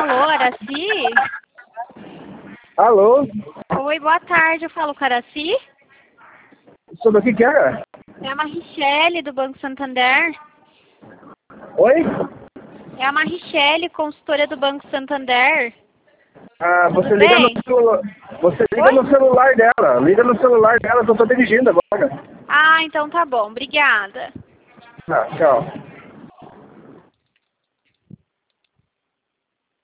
Alô, Araci? Alô? Oi, boa tarde. Eu falo com a Araci? Sobre o que é? É a Marichele, do Banco Santander. Oi? É a Marichele, consultora do Banco Santander. Ah, Tudo você liga no bem? celular. Você liga Oi? no celular dela. Liga no celular dela que eu tô dirigindo agora. Ah, então tá bom. Obrigada. Ah, tchau.